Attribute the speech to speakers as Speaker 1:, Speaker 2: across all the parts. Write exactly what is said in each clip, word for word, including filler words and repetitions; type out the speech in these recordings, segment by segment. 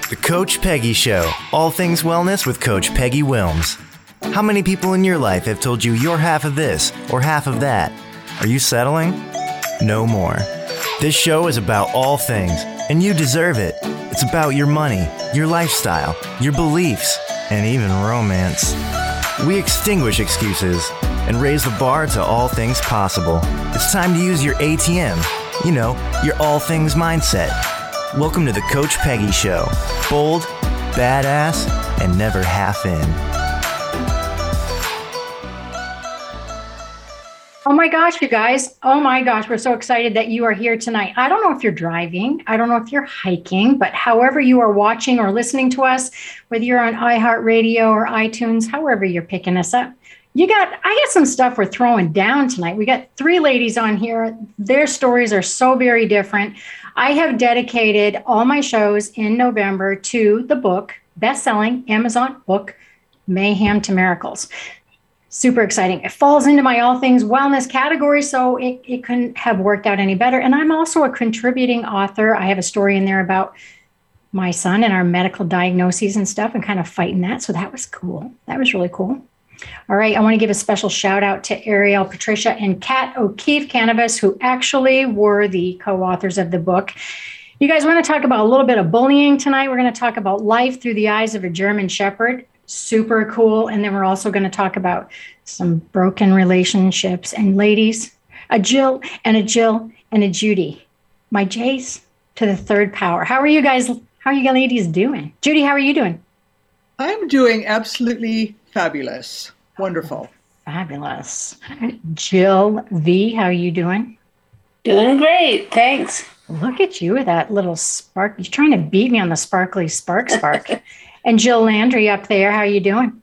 Speaker 1: The Coach Peggy Show. All things wellness with Coach Peggy Wilms. How many people in your life have told you you're half of this or half of that? Are you settling? No more. This show is about all things, and you deserve it. It's about your money, your lifestyle, your beliefs, and even romance. We extinguish excuses and raise the bar to all things possible. It's time to use your A T M. You know, your all things mindset. Welcome to the Coach Peggy Show. Bold, badass, and never half in.
Speaker 2: Oh my gosh, you guys. Oh my gosh, we're so excited that you are here tonight. I don't know if you're driving. I don't know if you're hiking, but however you are watching or listening to us, whether you're on iHeartRadio or iTunes, however you're picking us up, you got, I got some stuff we're throwing down tonight. We got three ladies on here. Their stories are so very different. I have dedicated all my shows in November to the book, best-selling Amazon book, Mayhem to Miracles. Super exciting. It falls into my all things wellness category, so it, it couldn't have worked out any better. And I'm also a contributing author. I have a story in there about my son and our medical diagnoses and stuff and kind of fighting that. So that was cool. That was really cool. All right. I want to give a special shout out to Ariel, Patricia, and Kat O'Keefe Cannabis, who actually were the co-authors of the book. You guys want to talk about a little bit of bullying tonight. We're going to talk about life through the eyes of a German Shepherd. Super cool. And then we're also going to talk about some broken relationships. And ladies, a Jill and a Jill and a Judy. My J's to the third power. How are you guys? How are you ladies doing? Judy, how are you doing?
Speaker 3: I'm doing absolutely fabulous. Wonderful.
Speaker 2: Fabulous. Jill V, how are you doing?
Speaker 4: Doing great. Thanks.
Speaker 2: Look at you with that little spark. You're trying to beat me on the sparkly spark spark. And Jill Landry up there, how are you doing?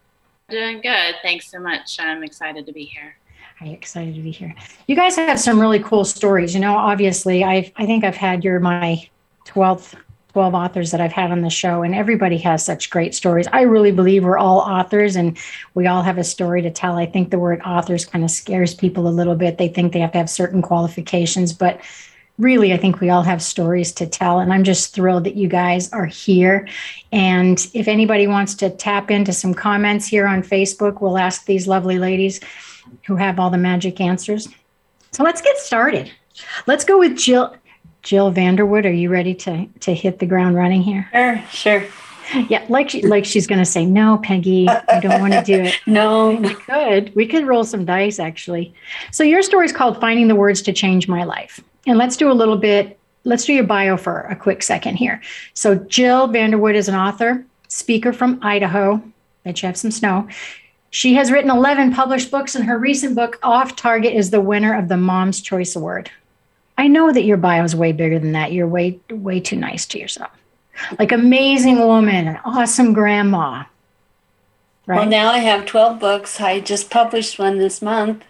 Speaker 5: Doing good. Thanks so much. I'm excited to be here.
Speaker 2: I'm excited to be here. You guys have some really cool stories. You know, obviously, I've, I think I've had you're my twelfth, twelve authors that I've had on the show, and everybody has such great stories. I really believe we're all authors, and we all have a story to tell. I think the word authors kind of scares people a little bit. They think they have to have certain qualifications, but really, I think we all have stories to tell, and I'm just thrilled that you guys are here. And if anybody wants to tap into some comments here on Facebook, we'll ask these lovely ladies who have all the magic answers. So let's get started. Let's go with Jill. Jill Vanderwood, are you ready to, to hit the ground running here?
Speaker 4: Sure, sure.
Speaker 2: Yeah, like she, like she's going to say, no, Peggy, I don't want to do it.
Speaker 4: No.
Speaker 2: We could. We could roll some dice, actually. So your story is called Finding the Words to Change My Life. And let's do a little bit, let's do your bio for a quick second here. So Jill Vanderwood is an author, speaker from Idaho. Bet you have some snow. She has written eleven published books, and her recent book, Off Target, is the winner of the Mom's Choice Award. I know that your bio is way bigger than that. You're way, way too nice to yourself. Like amazing woman, an awesome grandma. Right?
Speaker 4: Well, now I have twelve books. I just published one this month.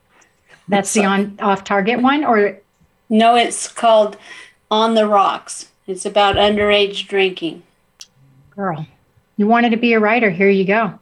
Speaker 2: That's the on Off Target one, or?
Speaker 4: No, it's called On the Rocks. It's about underage drinking.
Speaker 2: Girl, you wanted to be a writer. Here you go.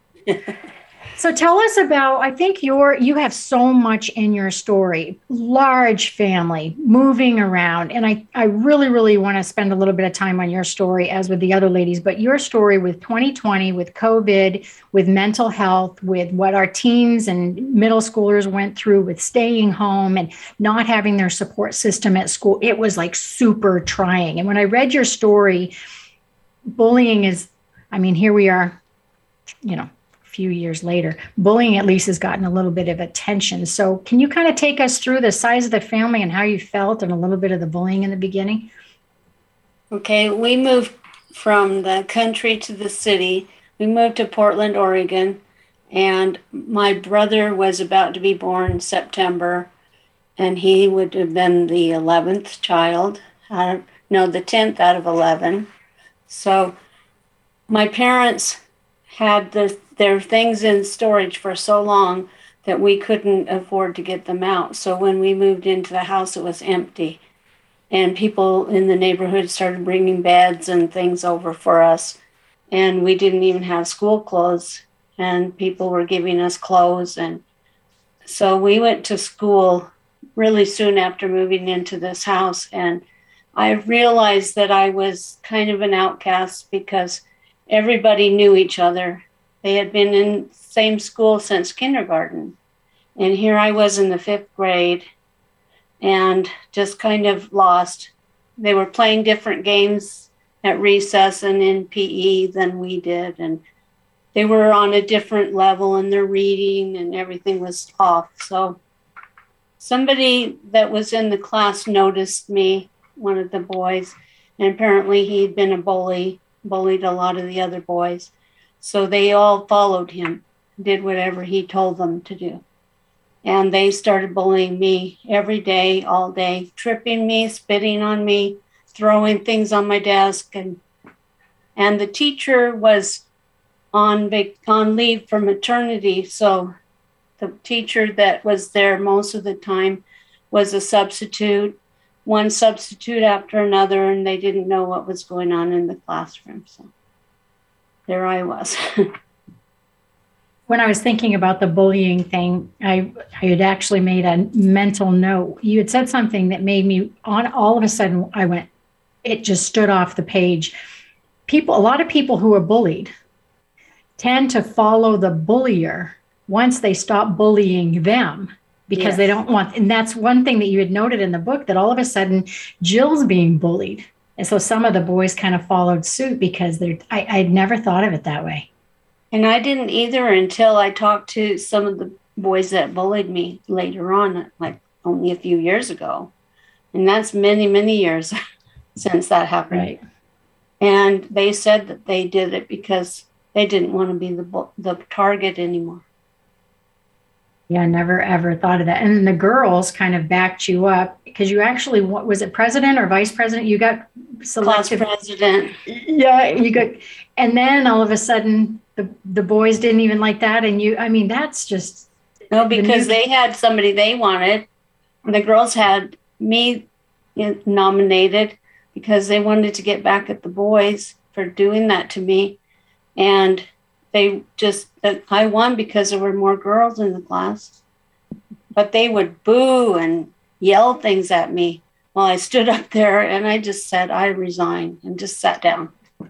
Speaker 2: So tell us about, I think you're, you have so much in your story, large family, moving around. And I, I really, really want to spend a little bit of time on your story as with the other ladies, but your story with twenty twenty, with COVID, with mental health, with what our teens and middle schoolers went through with staying home and not having their support system at school. It was like super trying. And when I read your story, bullying is, I mean, here we are, you know, few years later, bullying at least has gotten a little bit of attention. So can you kind of take us through the size of the family and how you felt and a little bit of the bullying in the beginning?
Speaker 4: Okay, we moved from the country to the city. We moved to Portland, Oregon, and my brother was about to be born in September, and he would have been the eleventh child, out of, no, the tenth out of eleven. So my parents had the their things in storage for so long that we couldn't afford to get them out. So when we moved into the house, it was empty. And people in the neighborhood started bringing beds and things over for us. And we didn't even have school clothes. And people were giving us clothes. And so we went to school really soon after moving into this house. And I realized that I was kind of an outcast because everybody knew each other. They had been in the same school since kindergarten. And here I was in the fifth grade and just kind of lost. They were playing different games at recess and in P E than we did. And they were on a different level and their reading and everything was off. So somebody that was in the class noticed me, one of the boys, and apparently he'd been a bully, bullied a lot of the other boys. So they all followed him, did whatever he told them to do. And they started bullying me every day, all day, tripping me, spitting on me, throwing things on my desk. And and the teacher was on vac- on leave for maternity. So the teacher that was there most of the time was a substitute, one substitute after another, and they didn't know what was going on in the classroom. So there I was.
Speaker 2: When I was thinking about the bullying thing, I, I had actually made a mental note. You had said something that made me, on all of a sudden, I went, it just stood off the page. People, a lot of people who are bullied tend to follow the bullier once they stop bullying them because yes. they don't want, and that's one thing that you had noted in the book, that all of a sudden Jill's being bullied. And so some of the boys kind of followed suit because they're, I, I'd never thought of it that way.
Speaker 4: And I didn't either until I talked to some of the boys that bullied me later on, like only a few years ago. And that's many, many years since that happened.
Speaker 2: Right.
Speaker 4: And they said that they did it because they didn't want to be the the target anymore.
Speaker 2: Yeah, I never ever thought of that. And the girls kind of backed you up because you actually, what was it, president or vice president? You got selected.
Speaker 4: Class president.
Speaker 2: Yeah, you got, and then all of a sudden the the boys didn't even like that. And you, I mean, that's just.
Speaker 4: No, because the they had somebody they wanted. The girls had me nominated because they wanted to get back at the boys for doing that to me. And they just, I won because there were more girls in the class, but they would boo and yell things at me while I stood up there, and I just said, I resign, and just sat down.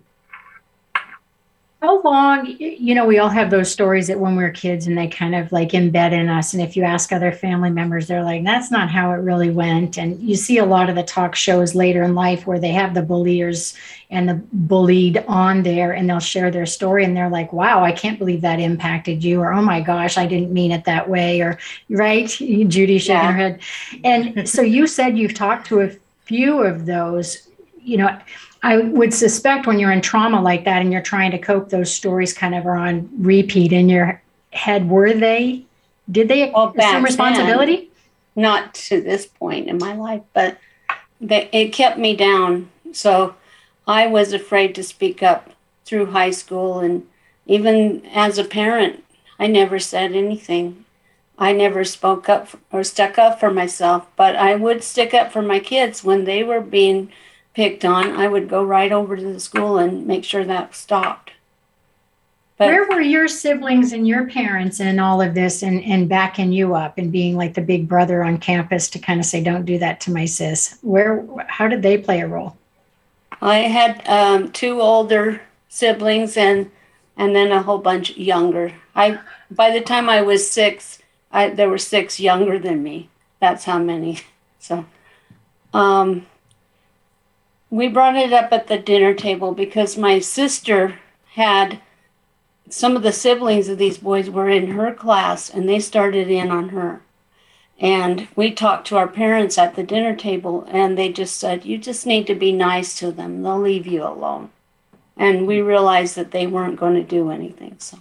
Speaker 2: How long, you know, we all have those stories that when we were kids and they kind of like embed in us. And if you ask other family members, they're like, that's not how it really went. And you see a lot of the talk shows later in life where they have the bulliers and the bullied on there and they'll share their story and they're like, wow, I can't believe that impacted you. Or, oh my gosh, I didn't mean it that way. Or, right? Judy shaking
Speaker 4: yeah.
Speaker 2: her head. And so you said you've talked to a few of those, you know, I would suspect when you're in trauma like that and you're trying to cope, those stories kind of are on repeat in your head. Were they, did they well, assume responsibility?
Speaker 4: Then, not to this point in my life, but they, it kept me down. So I was afraid to speak up through high school. And even as a parent, I never said anything. I never spoke up or stuck up for myself, but I would stick up for my kids when they were being picked on. I would go right over to the school and make sure that stopped. But
Speaker 2: where were your siblings and your parents in all of this and, and backing you up and being like the big brother on campus to kind of say, don't do that to my sis? Where, how did they play a role?
Speaker 4: I had um, two older siblings and and then a whole bunch younger. I by the time I was six, I, there were six younger than me. That's how many. So, um, we brought it up at the dinner table because my sister had, some of the siblings of these boys were in her class and they started in on her. And we talked to our parents at the dinner table and they just said, you just need to be nice to them. They'll leave you alone. And we realized that they weren't going to do anything. So.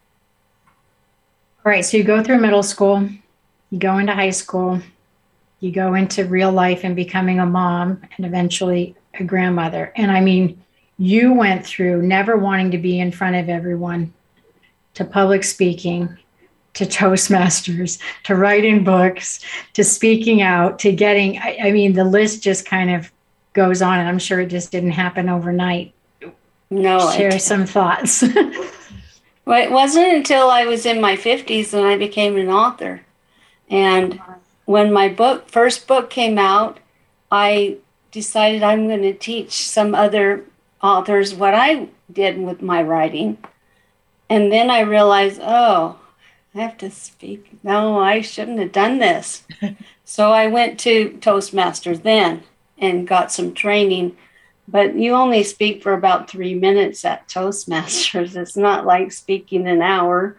Speaker 2: All right. So you go through middle school, you go into high school, you go into real life and becoming a mom and eventually a grandmother. And I mean, you went through never wanting to be in front of everyone, to public speaking, to Toastmasters, to writing books, to speaking out, to getting, I, I mean, the list just kind of goes on, and I'm sure it just didn't happen overnight.
Speaker 4: No.
Speaker 2: Share some thoughts.
Speaker 4: Well, it wasn't until I was in my fifties that I became an author. And when my book, first book came out, I decided I'm going to teach some other authors what I did with my writing. And then I realized, oh, I have to speak. No, I shouldn't have done this. So I went to Toastmasters then and got some training. But you only speak for about three minutes at Toastmasters. It's not like speaking an hour.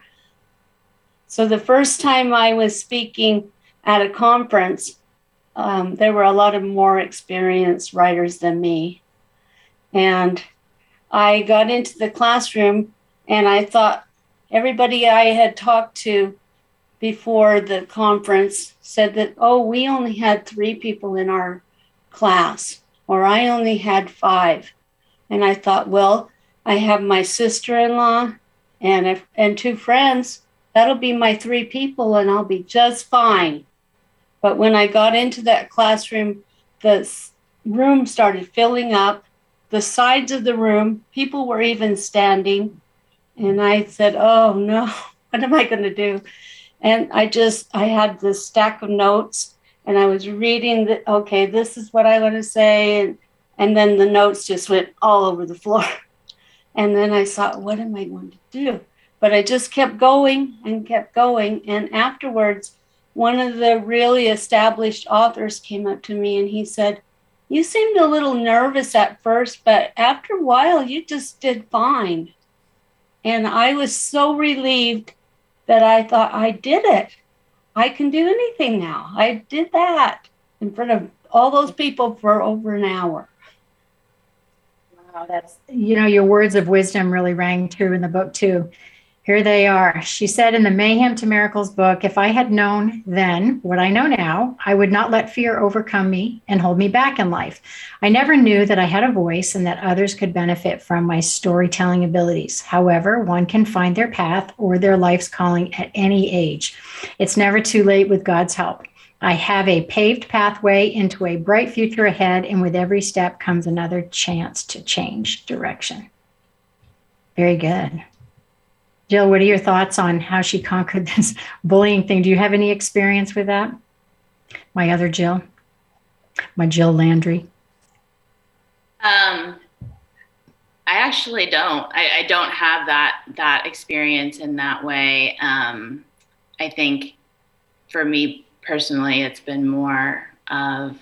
Speaker 4: So the first time I was speaking at a conference, um, there were a lot of more experienced writers than me. And I got into the classroom and I thought everybody I had talked to before the conference said that, oh, we only had three people in our class, or I only had five. And I thought, well, I have my sister-in-law and a, and two friends. That'll be my three people and I'll be just fine. But when I got into that classroom, the room started filling up. The sides of the room, people were even standing. And I said, oh no, what am I going to do? And I just, I had this stack of notes and I was reading that, okay, this is what I want to say. And, and then the notes just went all over the floor. And then I thought, what am I going to do? But I just kept going and kept going. And afterwards, one of the really established authors came up to me and he said, you seemed a little nervous at first, but after a while, you just did fine. And I was so relieved that I thought, I did it. I can do anything now. I did that in front of all those people for over an hour.
Speaker 2: Wow, that's, you know, your words of wisdom really rang true in the book too. Here they are. She said in the Mayhem to Miracles book, if I had known then what I know now, I would not let fear overcome me and hold me back in life. I never knew that I had a voice and that others could benefit from my storytelling abilities. However, one can find their path or their life's calling at any age. It's never too late with God's help. I have a paved pathway into a bright future ahead, and with every step comes another chance to change direction. Very good. Jill, what are your thoughts on how she conquered this bullying thing? Do you have any experience with that? My other Jill, my Jill Landry.
Speaker 5: Um, I actually don't. I, I don't have that that experience in that way. Um, I think for me personally, it's been more of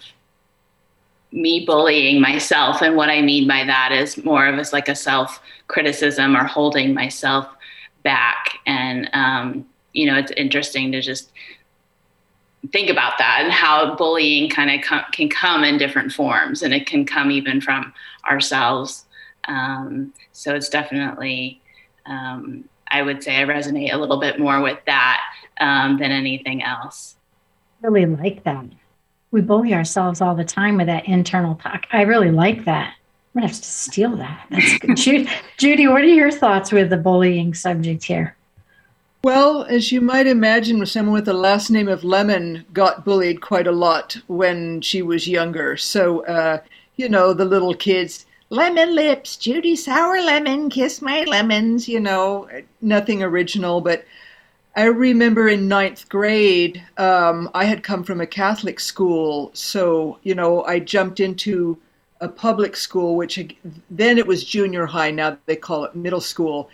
Speaker 5: me bullying myself, and what I mean by that is more of as like a self-criticism or holding myself back. And, um, you know, it's interesting to just think about that and how bullying kind of com- can come in different forms, and it can come even from ourselves. Um, so it's definitely, um, I would say I resonate a little bit more with that um, than anything else.
Speaker 2: I really like that. We bully ourselves all the time with that internal talk. I really like that. I'm going to have to steal that. That's good. Judy, Judy, what are your thoughts with the bullying subject here?
Speaker 3: Well, as you might imagine, someone with the last name of Lemon got bullied quite a lot when she was younger. So, uh, you know, the little kids, lemon lips, Judy Sour Lemon, kiss my lemons, you know, nothing original. But I remember in ninth grade, um, I had come from a Catholic school. So, you know, I jumped into a public school, which then it was junior high, now they call it middle school.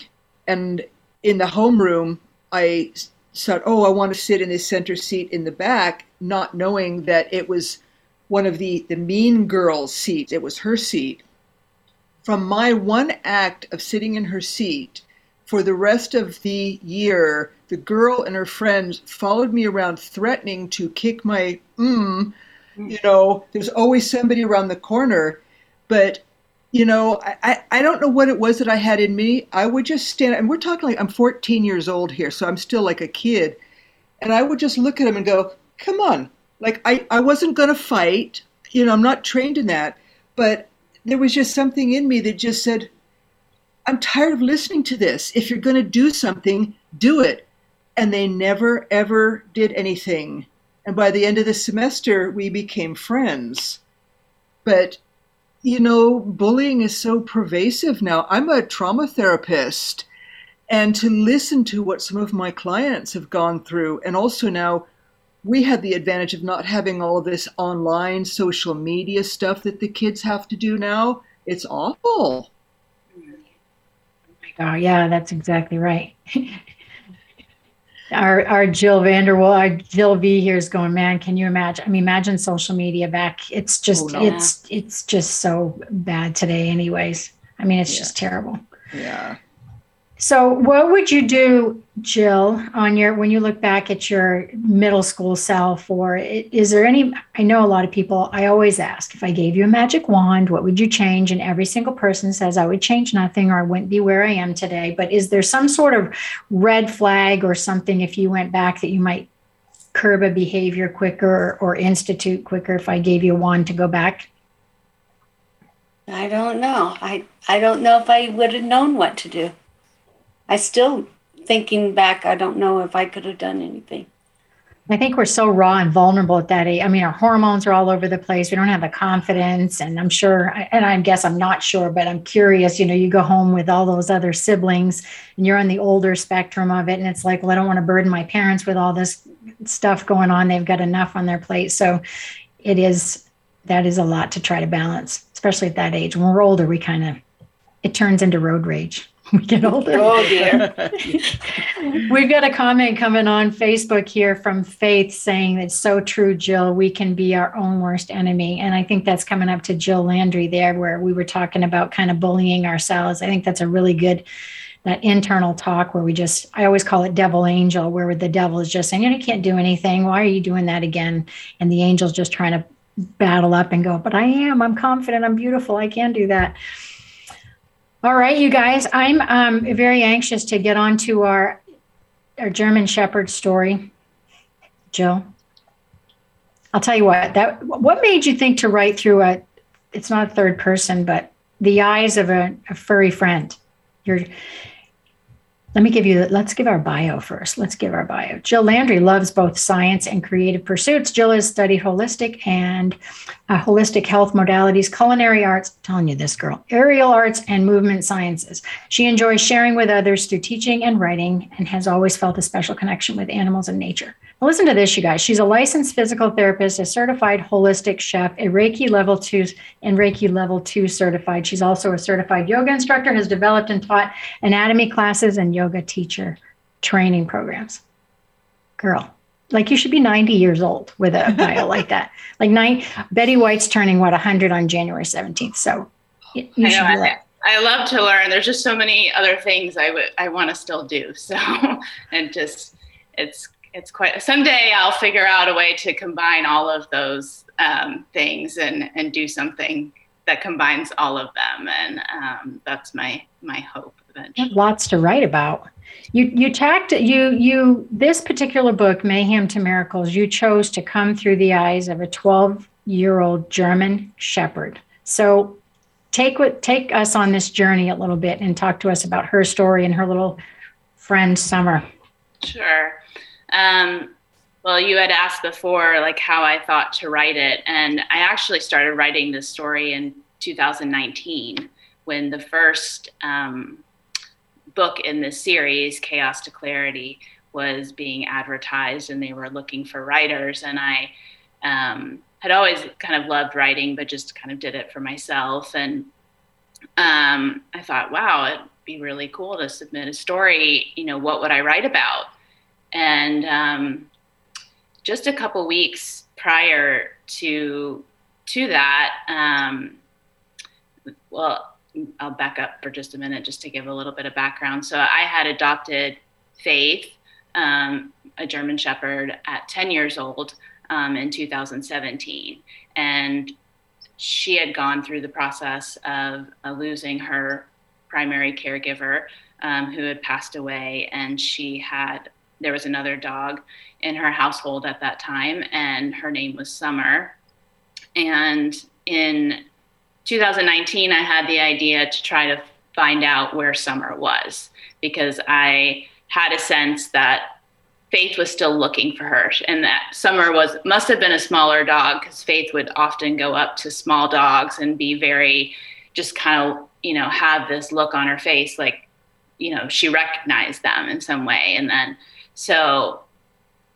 Speaker 3: And in the homeroom, I thought, oh, I want to sit in the center seat in the back, not knowing that it was one of the, the mean girls' seats. It was her seat. From my one act of sitting in her seat, for the rest of the year, the girl and her friends followed me around threatening to kick my mm. You know, there's always somebody around the corner. But, you know, I, I don't know what it was that I had in me. I would just stand, and we're talking like I'm fourteen years old here, so I'm still like a kid. And I would just look at him and go, come on. Like, I, I wasn't going to fight. You know, I'm not trained in that. But there was just something in me that just said, I'm tired of listening to this. If you're going to do something, do it. And they never, ever did anything. And by the end of the semester, we became friends. But, you know, bullying is so pervasive now. I'm a trauma therapist. And to listen to what some of my clients have gone through, and also now we had the advantage of not having all this online social media stuff that the kids have to do now. It's awful.
Speaker 2: Oh, yeah, that's exactly right. Our our Jill Vanderwall, our Jill V here is going, man, can you imagine? I mean, imagine social media back. It's just,
Speaker 3: Oh, no.
Speaker 2: it's, it's just so bad today anyways. I mean, it's
Speaker 3: Yeah.
Speaker 2: just terrible.
Speaker 3: Yeah.
Speaker 2: So what would you do, Jill, on your, when you look back at your middle school self, or i- is there any, I know a lot of people, I always ask, if I gave you a magic wand, what would you change? And every single person says I would change nothing or I wouldn't be where I am today. But is there some sort of red flag or something if you went back that you might curb a behavior quicker or institute quicker if I gave you a wand to go back?
Speaker 4: I don't know. I, I don't know if I would have known what to do. I still, thinking back, I don't know if I could have done anything.
Speaker 2: I think we're so raw and vulnerable at that age. I mean, our hormones are all over the place. We don't have the confidence. And I'm sure, and I guess I'm not sure, but I'm curious, you know, you go home with all those other siblings and you're on the older spectrum of it. And it's like, well, I don't want to burden my parents with all this stuff going on. They've got enough on their plate. So it is, that is a lot to try to balance, especially at that age. When we're older, we kind of, it turns into road rage. We get older.
Speaker 4: Oh, dear.
Speaker 2: We've got a comment coming on Facebook here from Faith saying that's so true, Jill. We can be our own worst enemy. And I think that's coming up to Jill Landry there, where we were talking about kind of bullying ourselves. I think that's a really good, that internal talk where we just, I always call it devil angel, where the devil is just saying, you know, you can't do anything. Why are you doing that again? And the angel's just trying to battle up and go, but I am, I'm confident, I'm beautiful, I can do that. All right, you guys, I'm um, very anxious to get on to our, our German Shepherd story. Jill, I'll tell you what, that what made you think to write through a, it's not a third person, but the eyes of a, a furry friend? You're, let me give you, let's give our bio first. Let's give our bio. Jill Landry loves both science and creative pursuits. Jill has studied holistic and uh, holistic health modalities, culinary arts, I'm telling you this girl, aerial arts, and movement sciences. She enjoys sharing with others through teaching and writing and has always felt a special connection with animals and nature. Now listen to this, you guys. She's a licensed physical therapist, a certified holistic chef, a Reiki level two and Reiki level two certified. She's also a certified yoga instructor, has developed and taught anatomy classes and yoga teacher training programs. Girl, like you should be ninety years old with a bio like that. Like nine, Betty White's turning, what, one hundred on January seventeenth. So you, you
Speaker 5: I
Speaker 2: should
Speaker 5: know,
Speaker 2: do that.
Speaker 5: I, I love to learn. There's just so many other things I would, I want to still do. So, and just, it's, it's quite, someday I'll figure out a way to combine all of those um, things and, and do something that combines all of them. And um, that's my, my hope eventually.
Speaker 2: Lots to write about. You you tacked you you this particular book, Mayhem to Miracles, you chose to come through the eyes of a twelve-year-old German Shepherd. So take what take us on this journey a little bit and talk to us about her story and her little friend Summer.
Speaker 5: Sure. Um, well, you had asked before, like how I thought to write it, and I actually started writing this story in two thousand nineteen when the first um, book in this series, Chaos to Clarity, was being advertised, and they were looking for writers. And I um, had always kind of loved writing, but just kind of did it for myself. And um, I thought, wow, it'd be really cool to submit a story. You know, what would I write about? And um, just a couple weeks prior to to that, um, well, I'll back up for just a minute just to give a little bit of background. So I had adopted Faith, um, a German Shepherd, at ten years old um, in two thousand seventeen. And she had gone through the process of uh, losing her primary caregiver um, who had passed away. And she had, there was another dog in her household at that time, and her name was Summer. And in two thousand nineteen, I had the idea to try to find out where Summer was, because I had a sense that Faith was still looking for her, and that Summer was must have been a smaller dog, because Faith would often go up to small dogs and be very, just kind of, you know, have this look on her face, like, you know, she recognized them in some way. And then, so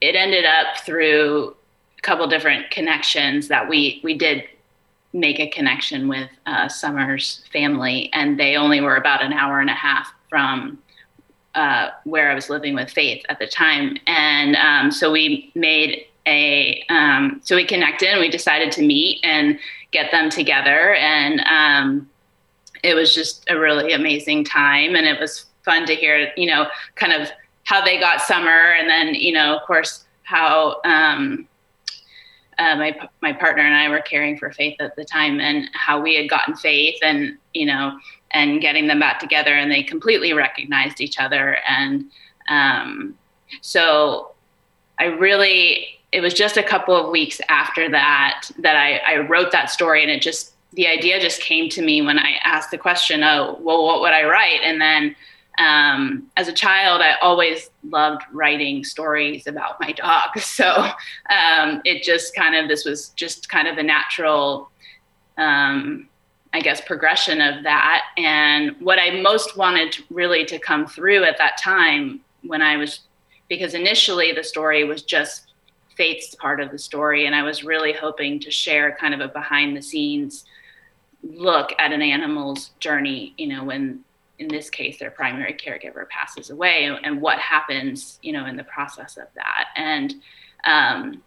Speaker 5: it ended up through a couple different connections that we, we did make a connection with uh, Summer's family, and they only were about an hour and a half from uh, where I was living with Faith at the time. And um, so we made a, um, so we connected and we decided to meet and get them together. And um, it was just a really amazing time. And it was fun to hear, you know, kind of how they got Summer. And then, you know, of course, how um, uh, my, my partner and I were caring for Faith at the time, and how we had gotten Faith, and, you know, and getting them back together, and they completely recognized each other. And um, so I really, it was just a couple of weeks after that, that I, I wrote that story, and it just, the idea just came to me when I asked the question, oh, well, what would I write? And then um, as a child, I always loved writing stories about my dog. So um, it just kind of, this was just kind of a natural, um, I guess, progression of that. And what I most wanted to really to come through at that time when I was, because initially the story was just Faith's part of the story. And I was really hoping to share kind of a behind the scenes look at an animal's journey, you know, when in this case, their primary caregiver passes away, and, and what happens, you know, in the process of that. And um,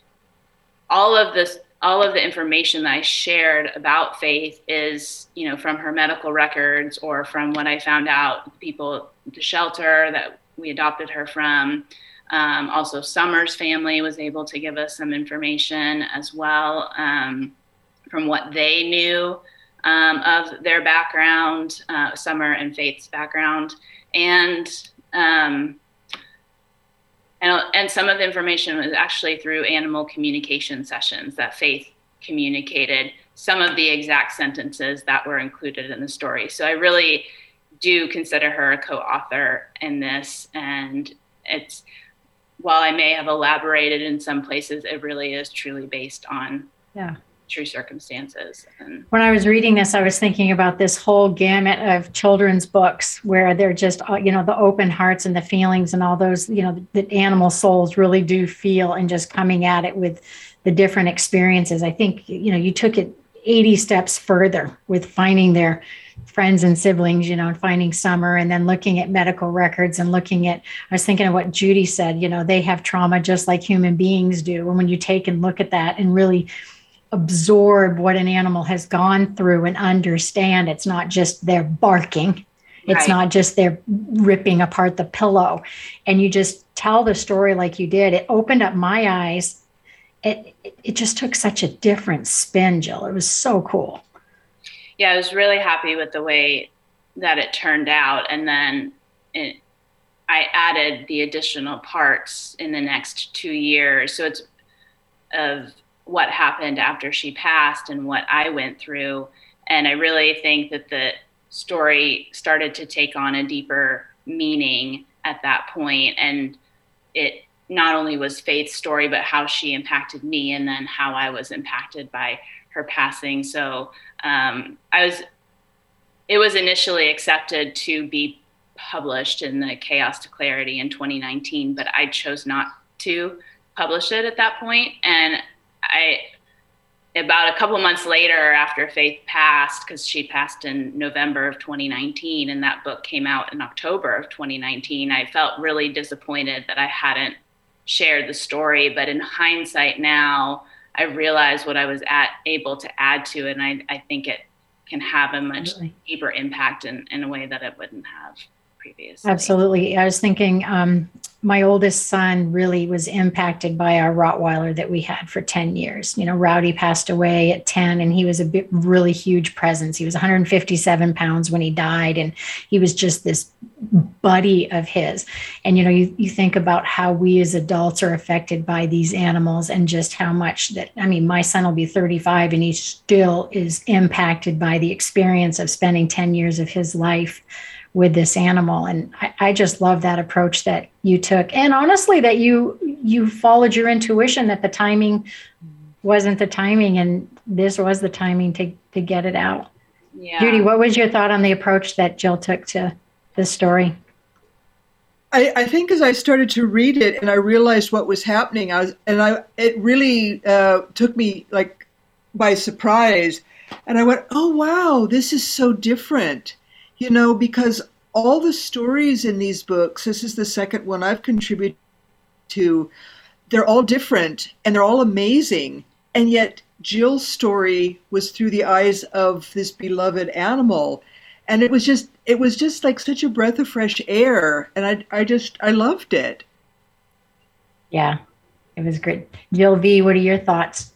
Speaker 5: all of this, all of the information that I shared about Faith is, you know, from her medical records or from what I found out, people at the shelter that we adopted her from. Um, also, Summer's family was able to give us some information as well, um, from what they knew um, of their background, uh, Summer and Faith's background. And um, And, and some of the information was actually through animal communication sessions that Faith communicated some of the exact sentences that were included in the story. So I really do consider her a co-author in this. And it's, while I may have elaborated in some places, it really is truly based on
Speaker 2: yeah.
Speaker 5: true circumstances. And
Speaker 2: when I was reading this, I was thinking about this whole gamut of children's books where they're just, you know, the open hearts and the feelings and all those, you know, that animal souls really do feel, and just coming at it with the different experiences. I think, you know, you took it eighty steps further with finding their friends and siblings, you know, and finding Summer, and then looking at medical records and looking at, I was thinking of what Judy said, you know, they have trauma just like human beings do. And when you take and look at that and really absorb what an animal has gone through and understand, it's not just their barking. It's
Speaker 5: right.
Speaker 2: not just their ripping apart the pillow. And you just tell the story like you did. It opened up my eyes. It, it, it just took such a different spin, Jill. It was so cool.
Speaker 5: Yeah, I was really happy with the way that it turned out. And then it, I added the additional parts in the next two years. So it's of what happened after she passed and what I went through. And I really think that the story started to take on a deeper meaning at that point. And it not only was Faith's story, but how she impacted me, and then how I was impacted by her passing. So um, I was, it was initially accepted to be published in the Chaos to Clarity in twenty nineteen, but I chose not to publish it at that point. And I, about a couple months later after Faith passed, because she passed in November of twenty nineteen, and that book came out in October of twenty nineteen, I felt really disappointed that I hadn't shared the story. But in hindsight now, I realized what I was at, able to add to it. And I, I think it can have a much Absolutely. deeper impact in, in a way that it wouldn't have previously.
Speaker 2: Absolutely. I was thinking, um, my oldest son really was impacted by our Rottweiler that we had for ten years. You know, Rowdy passed away at ten, and he was a bit, really huge presence. He was one hundred fifty-seven pounds when he died, and he was just this buddy of his. And, you know, you, you think about how we as adults are affected by these animals, and just how much that, I mean, my son will be thirty-five and he still is impacted by the experience of spending ten years of his life with this animal. And I, I just love that approach that you took. And honestly, that you you followed your intuition, that the timing wasn't the timing, and this was the timing to, to get it out.
Speaker 5: Yeah.
Speaker 2: Judy, what was your thought on the approach that Jill took to the story?
Speaker 3: I, I think as I started to read it and I realized what was happening, I was, and I it really uh, took me like by surprise. And I went, oh, wow, this is so different, you know, because all the stories in these books, this is the second one I've contributed to, they're all different and they're all amazing. And yet Jill's story was through the eyes of this beloved animal. And it was just, it was just like such a breath of fresh air. And I, I just, I loved it.
Speaker 2: Yeah, it was great. Jill V., what are your thoughts?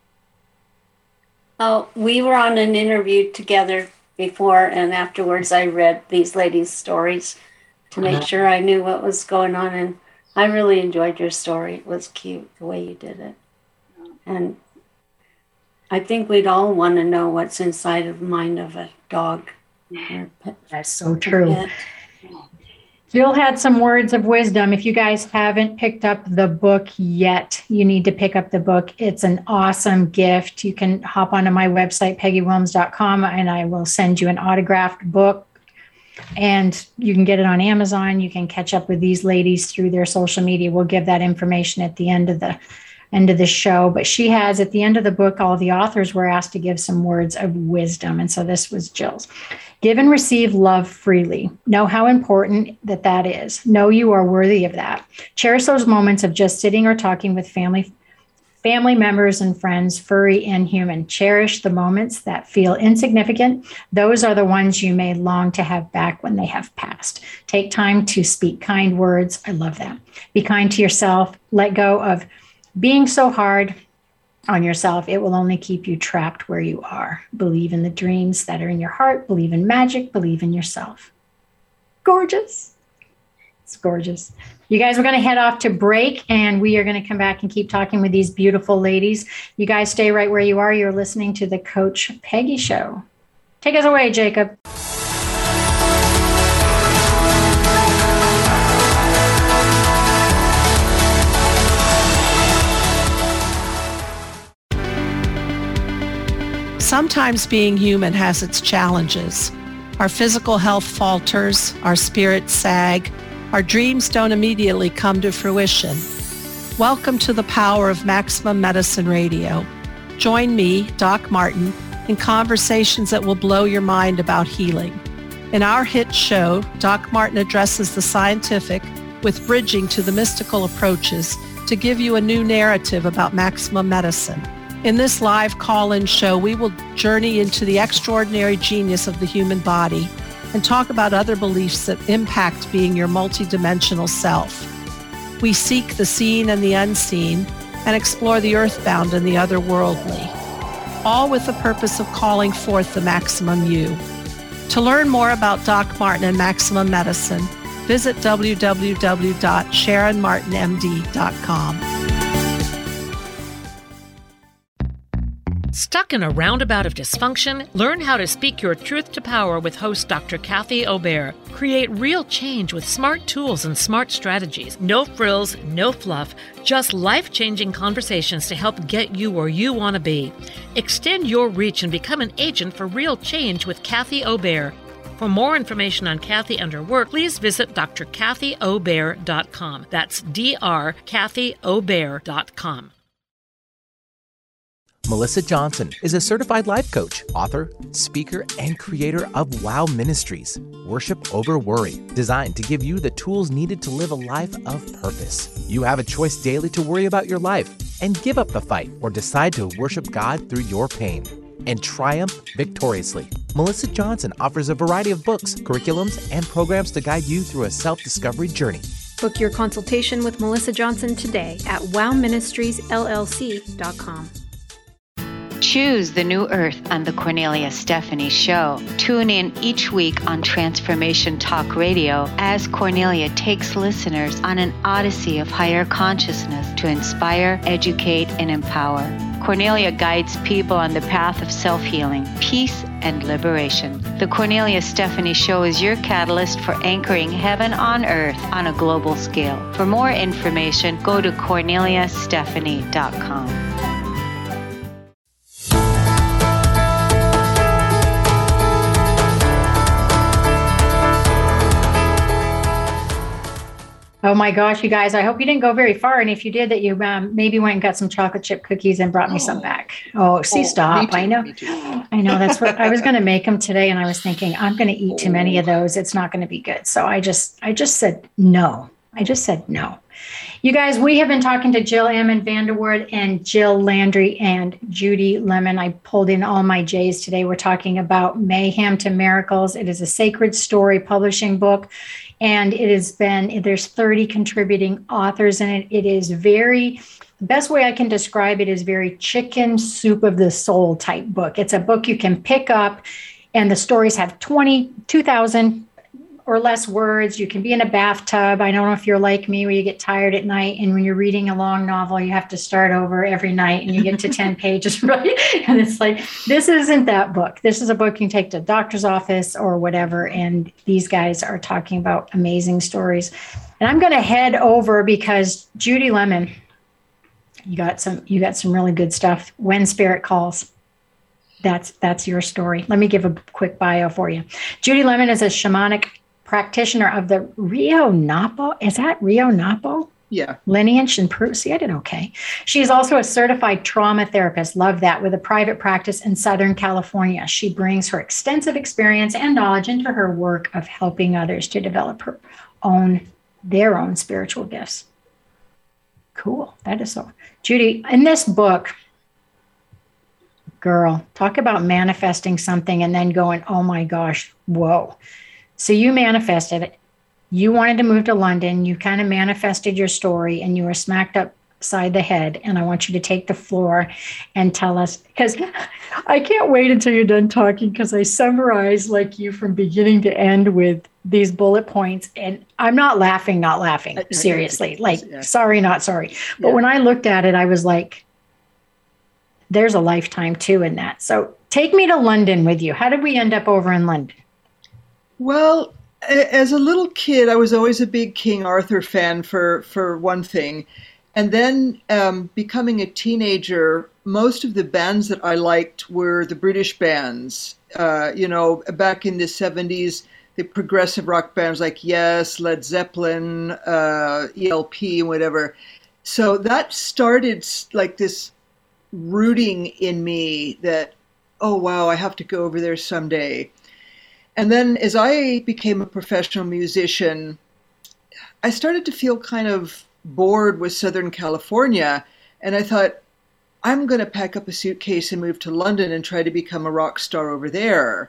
Speaker 4: Oh, we were on an interview together before, and afterwards I read these ladies' stories to make uh-huh. sure I knew what was going on. And I really enjoyed your story. It was cute the way you did it. And I think we'd all want to know what's inside of the mind of a dog.
Speaker 2: That's so true. Jill had some words of wisdom. If you guys haven't picked up the book yet, you need to pick up the book. It's an awesome gift. You can hop onto my website, peggy wilms dot com, and I will send you an autographed book. And you can get it on Amazon. You can catch up with these ladies through their social media. We'll give that information at the end of the end of the show. But she has, at the end of the book, all the authors were asked to give some words of wisdom. And so this was Jill's. Give and receive love freely. Know how important that that is. Know you are worthy of that. Cherish those moments of just sitting or talking with family, family members and friends, furry and human. Cherish the moments that feel insignificant. Those are the ones you may long to have back when they have passed. Take time to speak kind words. I love that. Be kind to yourself. Let go of being so hard on yourself. It will only keep you trapped where you are. Believe in the dreams that are in your heart. Believe in magic. Believe in yourself. Gorgeous. It's gorgeous. You guys, we're going to head off to break, and we are going to come back and keep talking with these beautiful ladies. You guys stay right where you are. You're listening to the Coach Peggy Show. Take us away, Jacob.
Speaker 6: Sometimes being human has its challenges. Our physical health falters, our spirits sag, our dreams don't immediately come to fruition. Welcome to the power of Maximum Medicine Radio. Join me, Doc Martin, in conversations that will blow your mind about healing. In our hit show, Doc Martin addresses the scientific with bridging to the mystical approaches to give you a new narrative about maximum medicine. In this live call-in show, we will journey into the extraordinary genius of the human body and talk about other beliefs that impact being your multidimensional self. We seek the seen and the unseen and explore the earthbound and the otherworldly, all with the purpose of calling forth the maximum you. To learn more about Doc Martin and Maximum Medicine, visit w w w dot sharon martin m d dot com.
Speaker 7: Stuck in a roundabout of dysfunction? Learn how to speak your truth to power with host Doctor Kathy Obear. Create real change with smart tools and smart strategies. No frills, no fluff, just life-changing conversations to help get you where you want to be. Extend your reach and become an agent for real change with Kathy Obear. For more information on Kathy and her work, please visit d r kathy obear dot com. That's D R kathy obear dot com.
Speaker 8: Melissa Johnson is a certified life coach, author, speaker, and creator of Wow Ministries, Worship Over Worry, designed to give you the tools needed to live a life of purpose. You have a choice daily to worry about your life and give up the fight or decide to worship God through your pain and triumph victoriously. Melissa Johnson offers a variety of books, curriculums, and programs to guide you through a self-discovery journey.
Speaker 9: Book your consultation with Melissa Johnson today at wow ministries l l c dot com.
Speaker 10: Choose the new earth on the Cornelia Stephanie Show. Tune in each week on Transformation Talk Radio as Cornelia takes listeners on an odyssey of higher consciousness to inspire, educate, and empower. Cornelia guides people on the path of self-healing, peace, and liberation. The Cornelia Stephanie Show is your catalyst for anchoring heaven on earth on a global scale. For more information, go to cornelia stephanie dot com.
Speaker 2: Oh my gosh, you guys, I hope you didn't go very far. And if you did, that you um, maybe went and got some chocolate chip cookies and brought me some back. Oh, see,
Speaker 3: Oh,
Speaker 2: stop.
Speaker 3: me too,
Speaker 2: I know.
Speaker 3: me too.
Speaker 2: I know. That's what I was going to make them today. And I was thinking, I'm going to eat too many of those. It's not going to be good. So I just, I just said no. I just said no. You guys, we have been talking to Jill Ammon Vanderwood and Jill Landry and Judy Lemon. I pulled in all my J's today. We're talking about Mayhem to Miracles. It is a sacred story publishing book. And it has been, there's thirty contributing authors in it. It is very, the best way I can describe it is very chicken soup of the soul type book. It's a book you can pick up, and the stories have twenty-two thousand or less words. You can be in a bathtub. I don't know if you're like me, where you get tired at night, and when you're reading a long novel, you have to start over every night, and you get to ten pages, right? And it's like, this isn't that book. This is a book you can take to a doctor's office or whatever, and these guys are talking about amazing stories. And I'm going to head over because Judy Lemon, you got some, you got some really good stuff. When Spirit Calls. That's, that's your story. Let me give a quick bio for you. Judy Lemon is a shamanic practitioner of the Rio Napo. Is that Rio Napo?
Speaker 3: Yeah.
Speaker 2: Lineage and Peru. See, I did okay. She is also a certified trauma therapist. Love that. With a private practice in Southern California. She brings her extensive experience and knowledge into her work of helping others to develop her own, their own spiritual gifts. Cool. That is so. Judy, in this book, girl, talk about manifesting something and then going, oh my gosh, whoa. So you manifested it. You wanted to move to London. You kind of manifested your story, and you were smacked upside the head. And I want you to take the floor and tell us, because I can't wait until you're done talking, because I summarize like you from beginning to end with these bullet points. And I'm not laughing, not laughing, seriously. Like,
Speaker 3: yeah.
Speaker 2: sorry, not sorry. But
Speaker 3: Yeah.
Speaker 2: when I looked at it, I was like, there's a lifetime too in that. So take me to London with you. How did we end up over in London?
Speaker 3: Well, a- as a little kid, I was always a big King Arthur fan for, for one thing. And then um, becoming a teenager, most of the bands that I liked were the British bands. Uh, you know, back in the seventies, the progressive rock bands like Yes, Led Zeppelin, uh, E L P, and whatever. So that started like this rooting in me that, oh, wow, I have to go over there someday. And then as I became a professional musician, I started to feel kind of bored with Southern California. And I thought, I'm going to pack up a suitcase and move to London and try to become a rock star over there.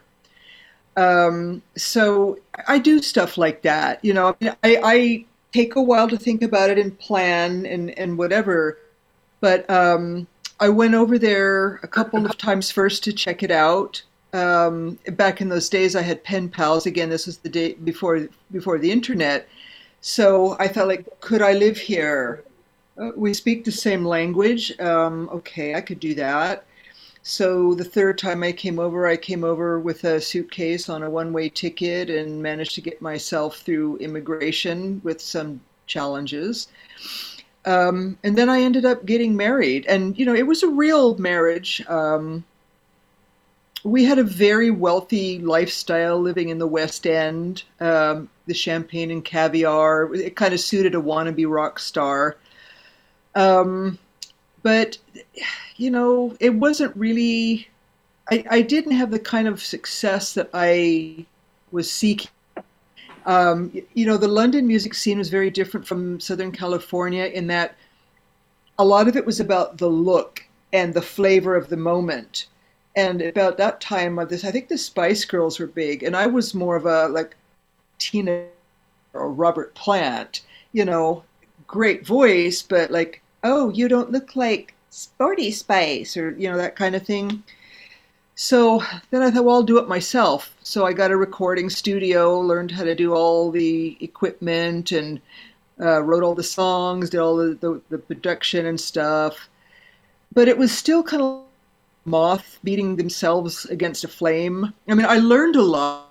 Speaker 3: Um, so I do stuff like that. You know, I, I take a while to think about it and plan and, and whatever. But um, I went over there a couple of times first to check it out. Um, back in those days, I had pen pals. Again, this was the day before before the internet. So I thought, like, could I live here? Uh, we speak the same language. Um, okay, I could do that. So the third time I came over, I came over with a suitcase on a one-way ticket and managed to get myself through immigration with some challenges. Um, and then I ended up getting married. And, you know, it was a real marriage. Um, we had a very wealthy lifestyle living in the West End, um, the champagne and caviar. It kind of suited a wannabe rock star. Um, but, you know, it wasn't really, I, I didn't have the kind of success that I was seeking. Um, you know, the London music scene was very different from Southern California in that a lot of it was about the look and the flavor of the moment. And about that time of this, I think the Spice Girls were big, and I was more of a like Tina or Robert Plant, you know, great voice, but like, oh, you don't look like Sporty Spice, or, you know, that kind of thing. So then I thought, well, I'll do it myself. So I got a recording studio, learned how to do all the equipment, and uh, wrote all the songs, did all the, the, the production and stuff. But it was still kind of moth beating themselves against a flame. I mean, I learned a lot.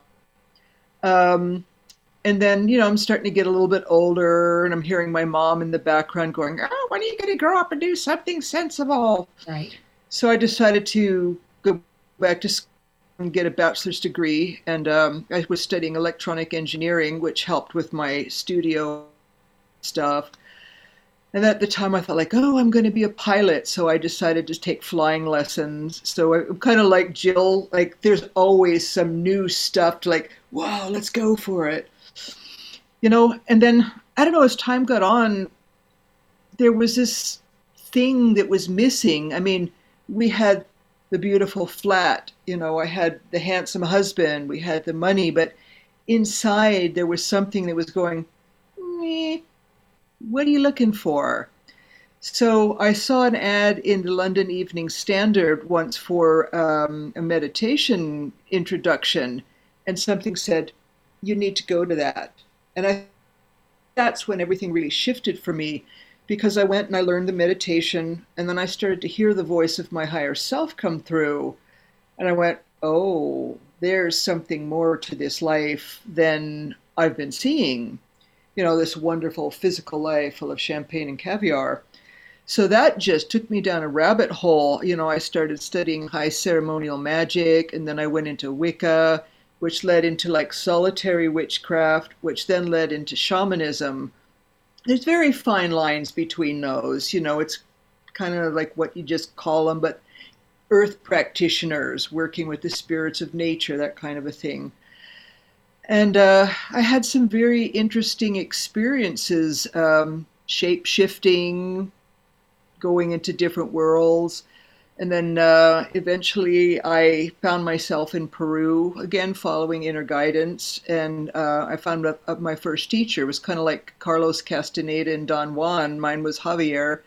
Speaker 3: Um, and then, you know, I'm starting to get a little bit older, and I'm hearing my mom in the background going, oh, when are you going to grow up and do something sensible?
Speaker 2: Right.
Speaker 3: So I decided to go back to school and get a bachelor's degree. And um, I was studying electronic engineering, which helped with my studio. stuff. And at the time I thought like, oh, I'm going to be a pilot. So I decided to take flying lessons. So I'm kind of like Jill, like there's always some new stuff to like, wow, let's go for it. You know, and then, I don't know, as time got on, there was this thing that was missing. I mean, we had the beautiful flat, you know, I had the handsome husband, we had the money, but inside there was something that was going, meh. What are you looking for? So I saw an ad in the London Evening Standard once for um, a meditation introduction, and something said, you need to go to that. And I, that's when everything really shifted for me, because I went and I learned the meditation, and then I started to hear the voice of my higher self come through. And I went, oh, there's something more to this life than I've been seeing. You know, this wonderful physical life full of champagne and caviar. So that just took me down a rabbit hole. You know, I started studying high ceremonial magic, and then I went into Wicca, which led into like solitary witchcraft, which then led into shamanism. There's very fine lines between those. You know, it's kind of like what you just call them, but earth practitioners working with the spirits of nature, that kind of a thing. And uh, I had some very interesting experiences, um, shape-shifting, going into different worlds. And then uh, eventually I found myself in Peru, again, following inner guidance. And uh, I found a, a, my first teacher. It was kind of like Carlos Castaneda and Don Juan. Mine was Javier.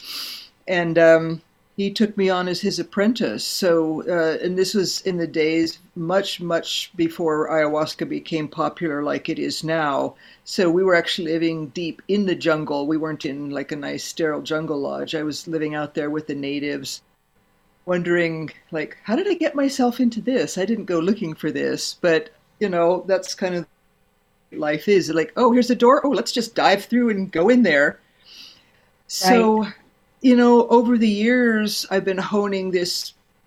Speaker 3: And um, he took me on as his apprentice. So, uh, and this was in the days much, much before ayahuasca became popular like it is now. So we were actually living deep in the jungle. We weren't in like a nice sterile jungle lodge. I was living out there with the natives, wondering like, how did I get myself into this? I didn't go looking for this, but you know, that's kind of life is like, oh, here's a door. Oh, let's just dive through and go in there. So, right. You know, over the years, I've been honing this.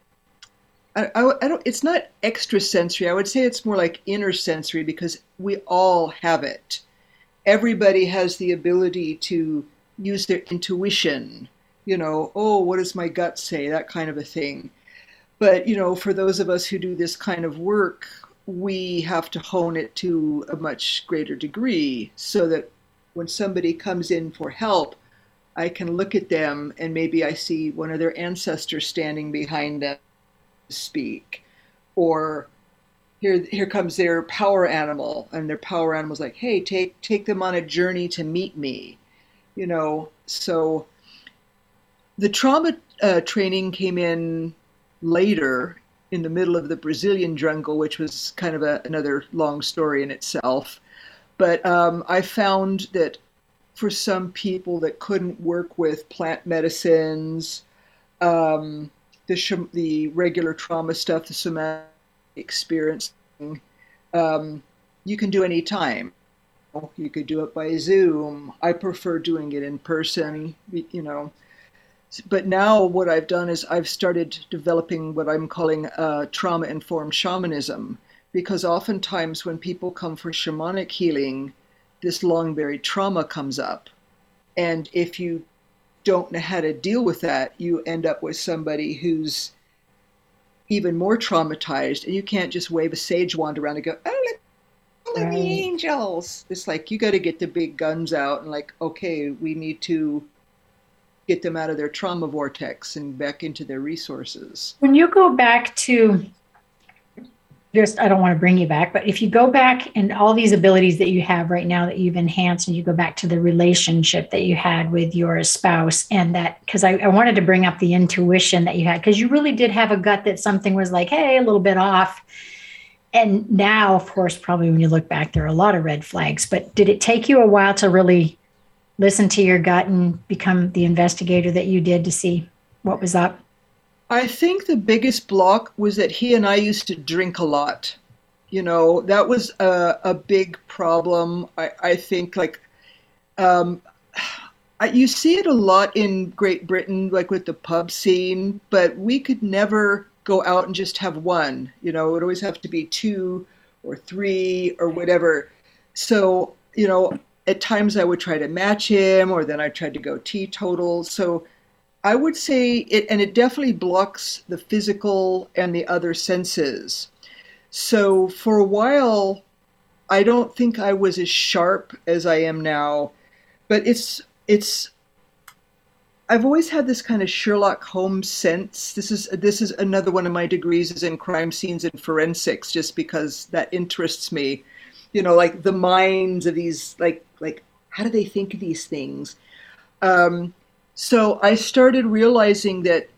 Speaker 3: I, I, I don't. It's not extrasensory. I would say it's more like inner sensory, because we all have it. Everybody has the ability to use their intuition. You know, oh, what does my gut say? That kind of a thing. But you know, for those of us who do this kind of work, we have to hone it to a much greater degree, so that when somebody comes in for help, I can look at them and maybe I see one of their ancestors standing behind them to speak. Or here here comes their power animal, and their power animal's like, hey, take take them on a journey to meet me. You know, so the trauma uh, training came in later, in the middle of the Brazilian jungle, which was kind of a, another long story in itself. But um, I found that for some people that couldn't work with plant medicines, um, the sh- the regular trauma stuff, the somatic experience, um, you can do any time. You could do it by Zoom. I prefer doing it in person, you know. But now what I've done is I've started developing what I'm calling uh, trauma-informed shamanism, because oftentimes when people come for shamanic healing, this long-buried trauma comes up. And if you don't know how to deal with that, you end up with somebody who's even more traumatized, and you can't just wave a sage wand around and go, oh, look, look at the angels. It's like, you got to get the big guns out and like, okay, we need to get them out of their trauma vortex and back into their resources.
Speaker 2: When you go back to, just, I don't want to bring you back, but if you go back and all these abilities that you have right now that you've enhanced, and you go back to the relationship that you had with your spouse, and that, because I, I wanted to bring up the intuition that you had, because you really did have a gut that something was like, hey, a little bit off. And now, of course, probably when you look back, there are a lot of red flags, but did it take you a while to really listen to your gut and become the investigator that you did to see what was up?
Speaker 3: I think the biggest block was that he and I used to drink a lot. You know, that was a, a big problem. I, I think like, um, I, you see it a lot in Great Britain, like with the pub scene, but we could never go out and just have one. You know, it would always have to be two or three or whatever. So, you know, at times I would try to match him, or then I tried to go teetotal. So I would say it, and it definitely blocks the physical and the other senses. So for a while, I don't think I was as sharp as I am now, but it's, it's, I've always had this kind of Sherlock Holmes sense. This is this is another one of my degrees is in crime scenes and forensics, just because that interests me. You know, like the minds of these, like like how do they think of these things? Um, so I started realizing that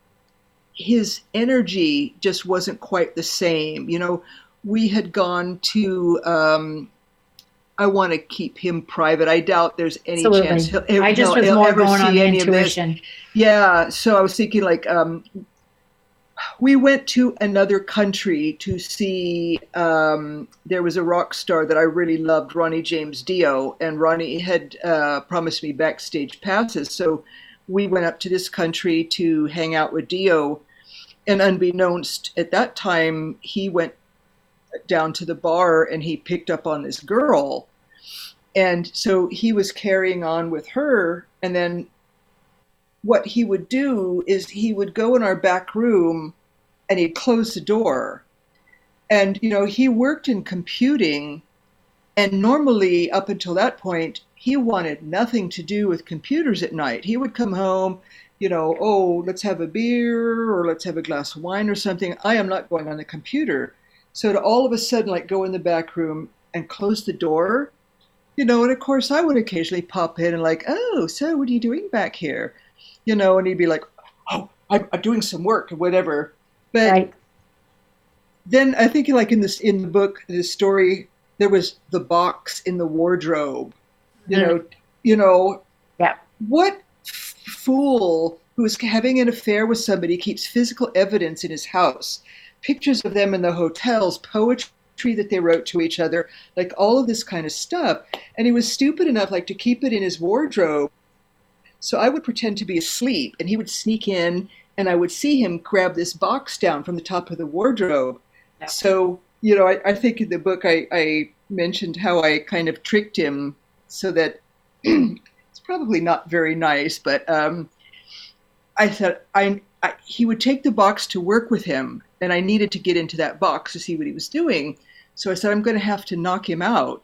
Speaker 3: his energy just wasn't quite the same. You know, we had gone to. Um, I want to keep him private. I doubt there's any
Speaker 2: Absolutely.
Speaker 3: chance he'll, he'll,
Speaker 2: I just
Speaker 3: he'll,
Speaker 2: was
Speaker 3: he'll
Speaker 2: more
Speaker 3: ever
Speaker 2: going on
Speaker 3: see
Speaker 2: the
Speaker 3: any
Speaker 2: intuition.
Speaker 3: of this. Yeah, so I was thinking like um, we went to another country to see. Um, there was a rock star that I really loved, Ronnie James Dio, and Ronnie had uh, promised me backstage passes. So we went up to this country to hang out with Dio, and unbeknownst at that time, he went down to the bar and he picked up on this girl. And so he was carrying on with her. And then what he would do is he would go in our back room and he'd close the door. And, you know, he worked in computing. And normally up until that point, he wanted nothing to do with computers at night. He would come home, you know, oh, let's have a beer or let's have a glass of wine or something. I am not going on the computer. So to all of a sudden, like go in the back room and close the door, you know, and of course I would occasionally pop in and like, oh, so what are you doing back here? You know, and he'd be like, oh, I'm, I'm doing some work or whatever. But
Speaker 2: Right.
Speaker 3: then I think like in this, in the book, this story, there was the box in the wardrobe, you
Speaker 2: Mhm.
Speaker 3: know, you know,
Speaker 2: Yeah.
Speaker 3: what f- fool who is having an affair with somebody keeps physical evidence in his house, pictures of them in the hotels, poetry that they wrote to each other, like all of this kind of stuff. And he was stupid enough like to keep it in his wardrobe. So I would pretend to be asleep and he would sneak in and I would see him grab this box down from the top of the wardrobe.
Speaker 2: Yeah.
Speaker 3: So, you know, I, I think in the book I, I mentioned how I kind of tricked him so that it's probably not very nice, but um, I thought I, I he would take the box to work with him, and I needed to get into that box to see what he was doing. So I said, I'm going to have to knock him out.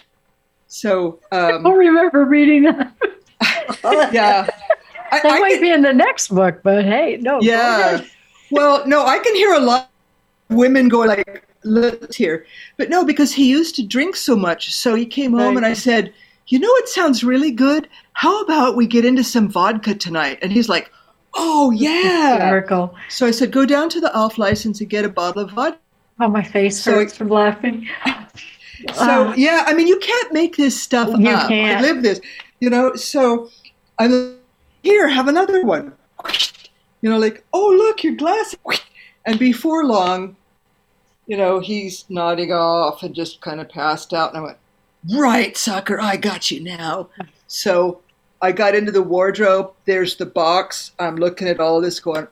Speaker 3: So um,
Speaker 2: I don't remember reading that.
Speaker 3: yeah, I,
Speaker 2: That
Speaker 3: I
Speaker 2: might
Speaker 3: can-
Speaker 2: be in the next book, but hey, no. go
Speaker 3: yeah.
Speaker 2: ahead.
Speaker 3: Well, no, I can hear a lot of women going like, let's hear. But no, because he used to drink so much. So he came home
Speaker 2: Right.
Speaker 3: and I said, you know what sounds really good? How about we get into some vodka tonight? And he's like, oh, yeah.
Speaker 2: Hysterical.
Speaker 3: So I said, go down to the off license and get a bottle of vodka.
Speaker 2: Oh, my face
Speaker 3: So
Speaker 2: hurts
Speaker 3: it-
Speaker 2: from laughing.
Speaker 3: So
Speaker 2: Ah.
Speaker 3: yeah, I mean, you can't make this stuff
Speaker 2: You
Speaker 3: up.
Speaker 2: can't.
Speaker 3: I live this, you know. So I'm here, have another one. You know, like, oh look, your glass. And before long, you know, he's nodding off and just kind of passed out. And I went, right, sucker, I got you now. So I got into the wardrobe. There's the box. I'm looking at all of this, going.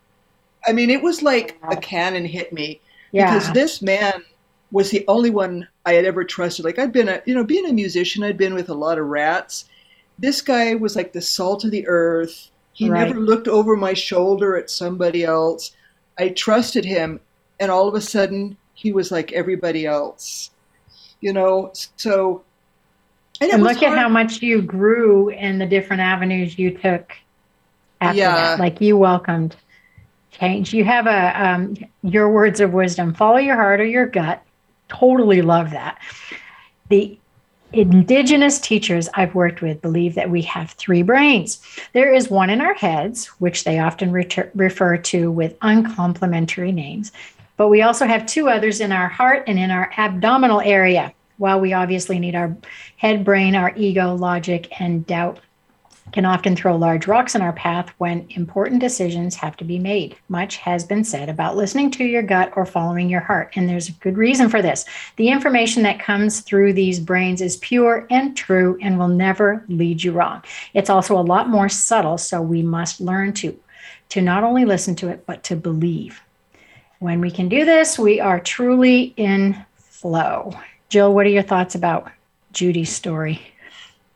Speaker 3: I mean, it was like a cannon hit me.
Speaker 2: Yeah.
Speaker 3: Because this man was the only one I had ever trusted. Like I'd been a, you know, being a musician, I'd been with a lot of rats. This guy was like the salt of the earth. He
Speaker 2: Right.
Speaker 3: never looked over my shoulder at somebody else. I trusted him. And all of a sudden he was like everybody else, you know? So, and, it
Speaker 2: And
Speaker 3: was
Speaker 2: look at
Speaker 3: hard.
Speaker 2: how much you grew in the different avenues you took after
Speaker 3: Yeah.
Speaker 2: that. Like you welcomed change. You have a um, your words of wisdom. Follow your heart or your gut. Totally love that. The indigenous teachers I've worked with believe that we have three brains. There is one in our heads, which they often reter- refer to with uncomplimentary names. But we also have two others in our heart and in our abdominal area. While we obviously need our head, brain, our ego, logic, and doubt can often throw large rocks in our path when important decisions have to be made. Much has been said about listening to your gut or following your heart, and there's a good reason for this. The information that comes through these brains is pure and true and will never lead you wrong. It's also a lot more subtle, so we must learn to, to not only listen to it, but to believe. When we can do this, we are truly in flow. Jill, what are your thoughts about Judy's story?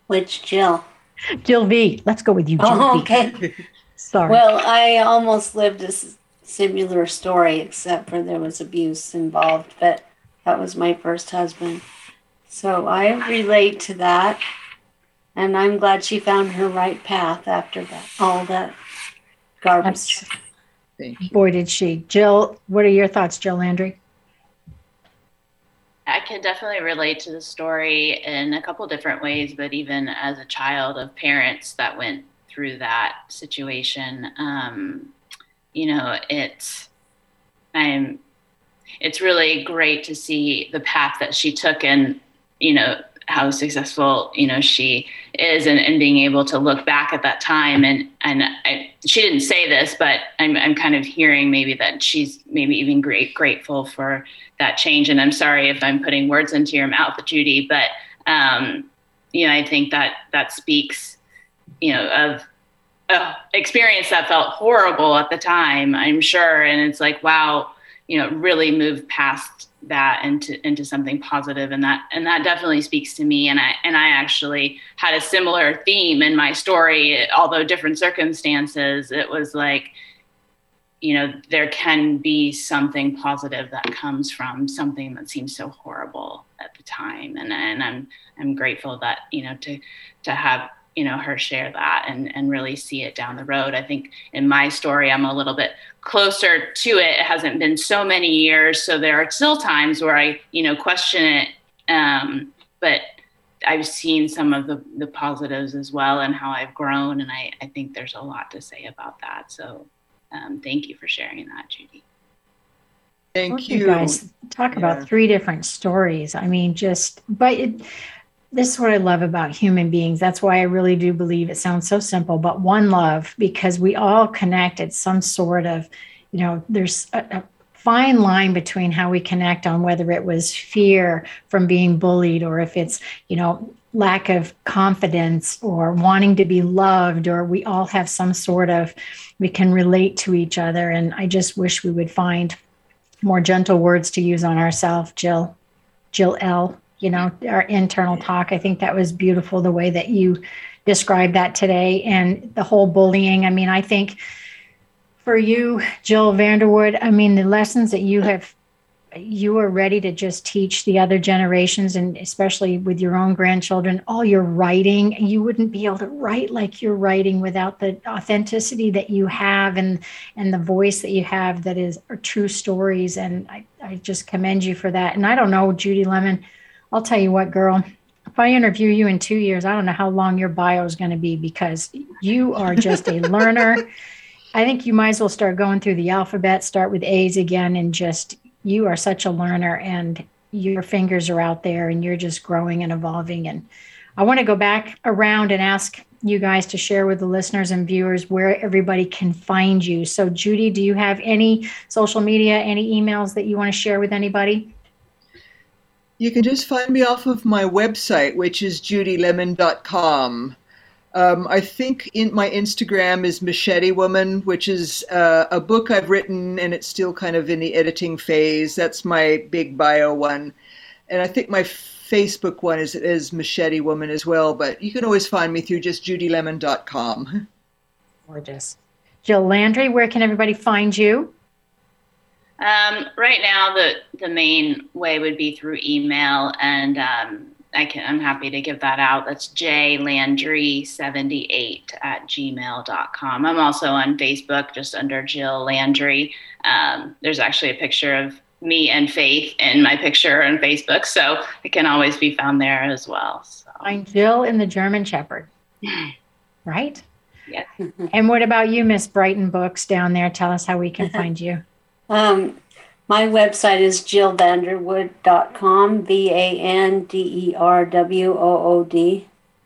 Speaker 4: Which Jill?
Speaker 2: Jill V. Let's go with you, Jill
Speaker 4: Oh,
Speaker 2: V.
Speaker 4: okay.
Speaker 2: Sorry.
Speaker 4: Well, I almost lived a s- similar story, except for there was abuse involved, but that was my first husband. So I relate to that, and I'm glad she found her right path after that, all that garbage.
Speaker 2: Boy, did she. Jill, what are your thoughts, Jill Landry?
Speaker 5: I can definitely relate to the story in a couple different ways, but even as a child of parents that went through that situation, um, you know, it's, I'm, it's really great to see the path that she took and, you know, how successful, you know, she is and, and being able to look back at that time. And, and I, she didn't say this, but I'm, I'm kind of hearing maybe that she's maybe even great, grateful for that change. And I'm sorry if I'm putting words into your mouth, Judy, but, um, you know, I think that that speaks, you know, of uh, experience that felt horrible at the time, I'm sure. And it's like, wow, you know, really moved past that into into something positive, and that and that definitely speaks to me. And I and I actually had a similar theme in my story, although different circumstances. It was like, you know, there can be something positive that comes from something that seems so horrible at the time, and and I'm I'm grateful that, you know, to to have, you know, her share that and and really see it down the road. I think in my story, I'm a little bit closer to it. It hasn't been so many years, so there are still times where I, you know, question it. Um, but I've seen some of the, the positives as well and how I've grown. And I, I think there's a lot to say about that. So um, thank you for sharing that, Judy.
Speaker 3: Thank
Speaker 2: Look,
Speaker 3: you.
Speaker 2: You guys talk
Speaker 3: Yeah.
Speaker 2: about three different stories. I mean, just, but it, this is what I love about human beings. That's why I really do believe it sounds so simple, but one love, because we all connect at some sort of, you know, there's a, a fine line between how we connect on whether it was fear from being bullied or if it's, you know, lack of confidence or wanting to be loved, or we all have some sort of, we can relate to each other. And I just wish we would find more gentle words to use on ourselves, Jill, Jill L., you know, our internal talk. I think that was beautiful, the way that you described that today, and the whole bullying. I mean, I think for you, Jill Vanderwood, I mean, the lessons that you have, you are ready to just teach the other generations, and especially with your own grandchildren, all your writing. You wouldn't be able to write like you're writing without the authenticity that you have and and the voice that you have that is are true stories. And I, I just commend you for that. And I don't know, Judy Lemon, I'll tell you what, girl, if I interview you in two years, I don't know how long your bio is going to be, because you are just a learner. I think you might as well start going through the alphabet, start with A's again, and just, you are such a learner, and your fingers are out there, and you're just growing and evolving. And I want to go back around and ask you guys to share with the listeners and viewers where everybody can find you. So Judy, do you have any social media, any emails that you want to share with anybody?
Speaker 3: You can just find me off of my website, which is judy lemon dot com. Um, I think in my Instagram is Machete Woman, which is uh, a book I've written, and it's still kind of in the editing phase. That's my big bio one. And I think my Facebook one is, is Machete Woman as well, but you can always find me through just judy lemon dot com.
Speaker 2: Gorgeous. Jill Landry, where can everybody find you?
Speaker 5: Um, right now, the, the main way would be through email, and um, I can, I'm happy to give that out. That's j landry seventy-eight at gmail dot com. I'm also on Facebook, just under Jill Landry. Um, there's actually a picture of me and Faith in my picture on Facebook, so it can always be found there as well. So.
Speaker 2: Find Jill in the German Shepherd, right?
Speaker 5: Yeah.
Speaker 2: And what about you, Miss Brighton Books down there? Tell us how we can find you.
Speaker 4: Um, my website is jill vanderwood dot com, V A N D E R W O O D.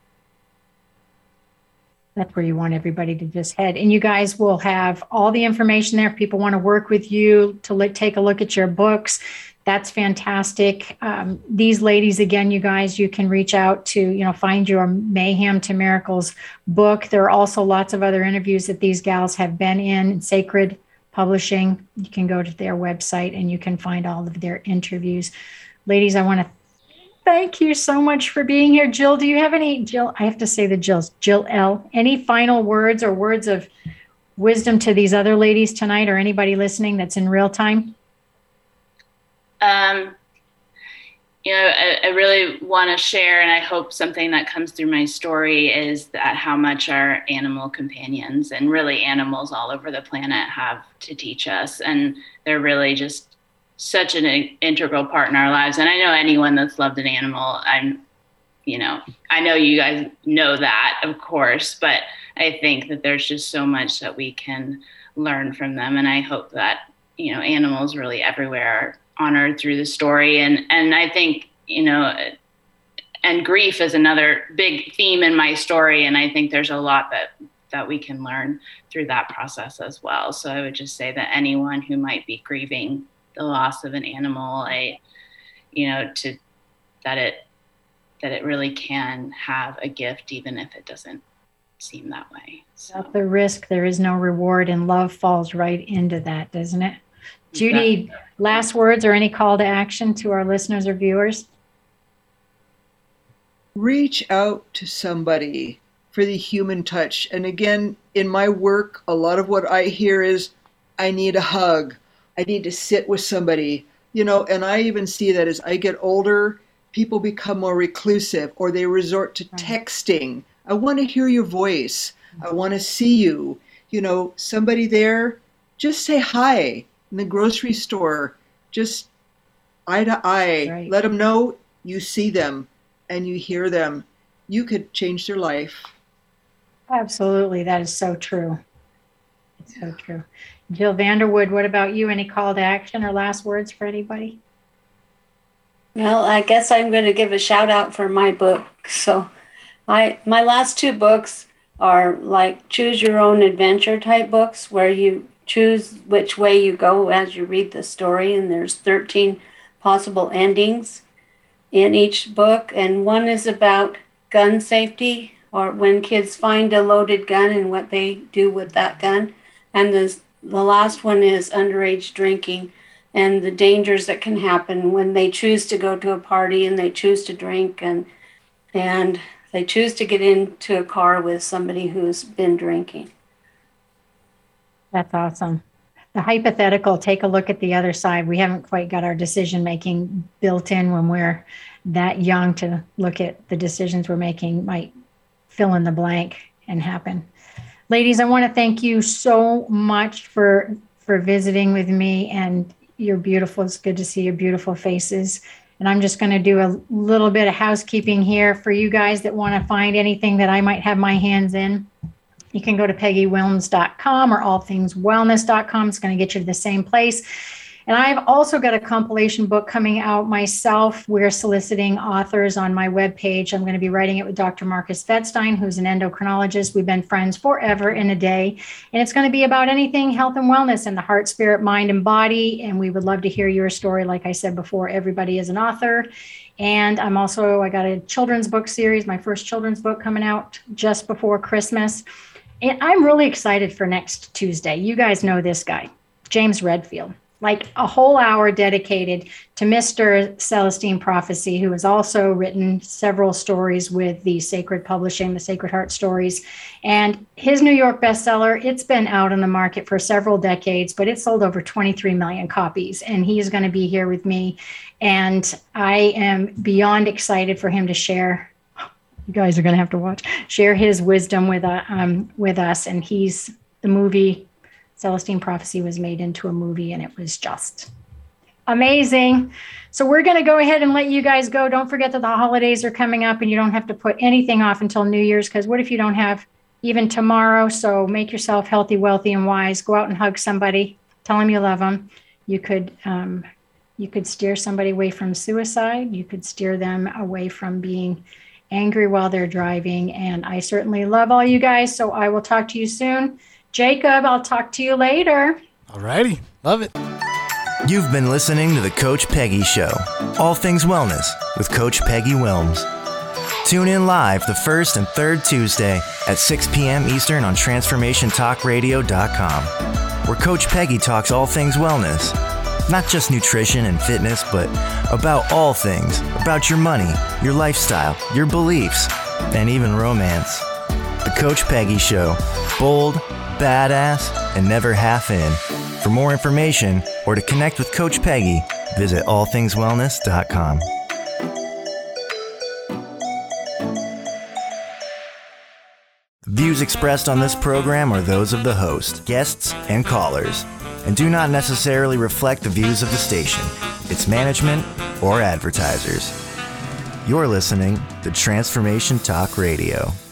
Speaker 2: That's where you want everybody to just head. And you guys will have all the information there. If people want to work with you to look, take a look at your books, that's fantastic. Um, these ladies, again, you guys, you can reach out to, you know, find your Mayhem to Miracles book. There are also lots of other interviews that these gals have been in, Sacred Publishing. You can go to their website and you can find all of their interviews. Ladies, I want to Thank you so much for being here. Jill, do you have any, Jill, I have to say the Jills, Jill L, any final words or words of wisdom to these other ladies tonight, or anybody listening that's in real time?
Speaker 5: Um, you know, I, I really want to share, and I hope something that comes through my story is that how much our animal companions and really animals all over the planet have to teach us. And they're really just such an integral part in our lives. And I know anyone that's loved an animal, I'm, you know, I know you guys know that, of course, but I think that there's just so much that we can learn from them. And I hope that, you know, animals really everywhere are honored through the story. And, and I think, you know, and grief is another big theme in my story. And I think there's a lot that, that we can learn through that process as well. So I would just say that anyone who might be grieving the loss of an animal, I, you know, to, that it, that it really can have a gift, even if it doesn't seem that way. So
Speaker 2: without the risk, there is no reward, and love falls right into that, doesn't it? Judy, exactly. Last words or any call to action to our listeners or viewers?
Speaker 3: Reach out to somebody for the human touch. And again, in my work, a lot of what I hear is, I need a hug. I need to sit with somebody, you know, and I even see that as I get older, people become more reclusive, or they resort to texting. I want to hear your voice. I want to see you. You know, somebody there, just say hi. In the grocery store, just eye to eye. Right. Let them know you see them and you hear them. You could change their life.
Speaker 2: Absolutely. That is so true. It's so true. Jill Vanderwood, what about you? Any call to action or last words for anybody?
Speaker 4: Well, I guess I'm going to give a shout out for my book. So I, my last two books are like choose your own adventure type books, where you choose which way you go as you read the story, and there's thirteen possible endings in each book. And one is about gun safety, or when kids find a loaded gun and what they do with that gun. And the, the last one is underage drinking and the dangers that can happen when they choose to go to a party and they choose to drink and and they choose to get into a car with somebody who's been drinking.
Speaker 2: That's awesome. The hypothetical, take a look at the other side. We haven't quite got our decision making built in when we're that young to look at the decisions we're making might fill in the blank and happen. Ladies, I want to thank you so much for for visiting with me, and you're beautiful. It's good to see your beautiful faces. And I'm just going to do a little bit of housekeeping here for you guys that want to find anything that I might have my hands in. You can go to peggy wilms dot com or all things wellness dot com. It's going to get you to the same place. And I've also got a compilation book coming out myself. We're soliciting authors on my webpage. I'm going to be writing it with Doctor Marcus Vetstein, who's an endocrinologist. We've been friends forever and a day. And it's going to be about anything health and wellness in the heart, spirit, mind, and body. And we would love to hear your story. Like I said before, everybody is an author. And I'm also, I got a children's book series, my first children's book coming out just before Christmas. And I'm really excited for next Tuesday. You guys know this guy, James Redfield. Like a whole hour dedicated to Mister Celestine Prophecy, who has also written several stories with the Sacred Publishing, the Sacred Heart Stories. And his New York bestseller, it's been out on the market for several decades, but it sold over twenty-three million copies. And he is going to be here with me. And I am beyond excited for him to share. You guys are going to have to watch, share his wisdom with, uh, um, with us. And he's the movie. Celestine Prophecy was made into a movie, and it was just amazing. So we're going to go ahead and let you guys go. Don't forget that the holidays are coming up, and you don't have to put anything off until New Year's, because what if you don't have even tomorrow? So make yourself healthy, wealthy, and wise. Go out and hug somebody. Tell them you love them. You could, um, you could steer somebody away from suicide. You could steer them away from being angry while they're driving. And I certainly love all you guys. So I will talk to you soon. Jacob, I'll talk to you later.
Speaker 11: All righty. Love it.
Speaker 1: You've been listening to The Coach Peggy Show, all things wellness with Coach Peggy Wilms. Tune in live the first and third Tuesday at six p.m. Eastern on transformation talk radio dot com, where Coach Peggy talks all things wellness. Not just nutrition and fitness, but about all things. About your money, your lifestyle, your beliefs, and even romance. The Coach Peggy Show. Bold, badass, and never half in. For more information or to connect with Coach Peggy, visit all things wellness dot com. Views expressed on this program are those of the host, guests, and callers, and do not necessarily reflect the views of the station, its management, or advertisers. You're listening to Transformation Talk Radio.